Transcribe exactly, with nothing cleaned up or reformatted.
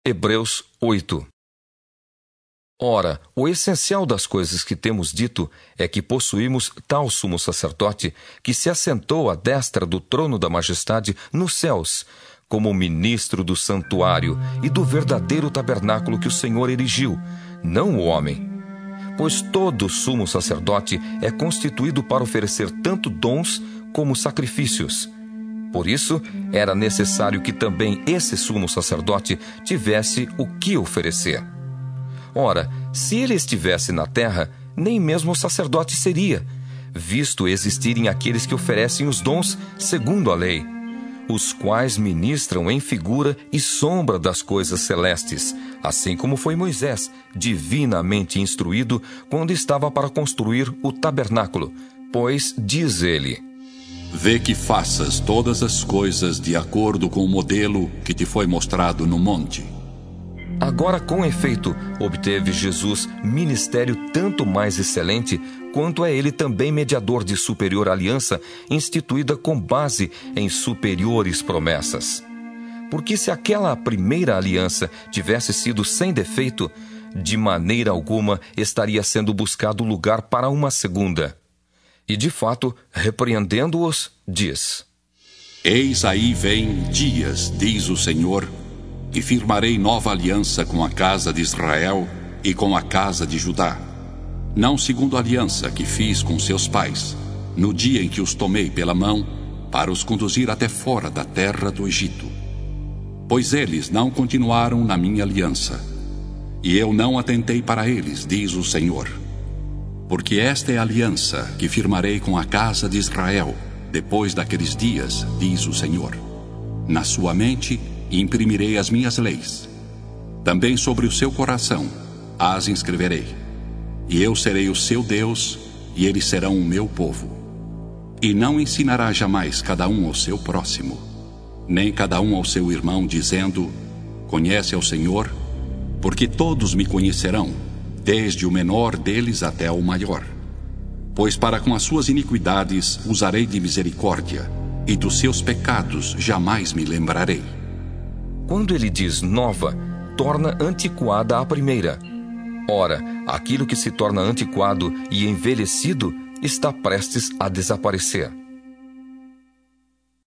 Hebreus oito. Ora, o essencial das coisas que temos dito é que possuímos tal sumo sacerdote que se assentou à destra do trono da majestade nos céus, como ministro do santuário e do verdadeiro tabernáculo que o Senhor erigiu, não o homem. Pois todo sumo sacerdote é constituído para oferecer tanto dons como sacrifícios. Por isso, era necessário que também esse sumo sacerdote tivesse o que oferecer. Ora, se ele estivesse na terra, nem mesmo sacerdote seria, visto existirem aqueles que oferecem os dons segundo a lei, os quais ministram em figura e sombra das coisas celestes, assim como foi Moisés, divinamente instruído, quando estava para construir o tabernáculo, pois diz ele: Vê que faças todas as coisas de acordo com o modelo que te foi mostrado no monte. Agora, com efeito, obteve Jesus ministério tanto mais excelente, quanto é ele também mediador de superior aliança, instituída com base em superiores promessas. Porque se aquela primeira aliança tivesse sido sem defeito, de maneira alguma estaria sendo buscado lugar para uma segunda. E, de fato, repreendendo-os, diz: Eis aí vem dias, diz o Senhor, e firmarei nova aliança com a casa de Israel e com a casa de Judá, não segundo a aliança que fiz com seus pais, no dia em que os tomei pela mão, para os conduzir até fora da terra do Egito. Pois eles não continuaram na minha aliança, e eu não atentei para eles, diz o Senhor. Porque esta é a aliança que firmarei com a casa de Israel, depois daqueles dias, diz o Senhor. Na sua mente imprimirei as minhas leis. Também sobre o seu coração as inscreverei. E eu serei o seu Deus, e eles serão o meu povo. E não ensinará jamais cada um ao seu próximo, nem cada um ao seu irmão, dizendo: Conhece ao Senhor, porque todos me conhecerão, desde o menor deles até o maior. Pois para com as suas iniquidades usarei de misericórdia, e dos seus pecados jamais me lembrarei. Quando ele diz nova, torna antiquada a primeira. Ora, aquilo que se torna antiquado e envelhecido está prestes a desaparecer.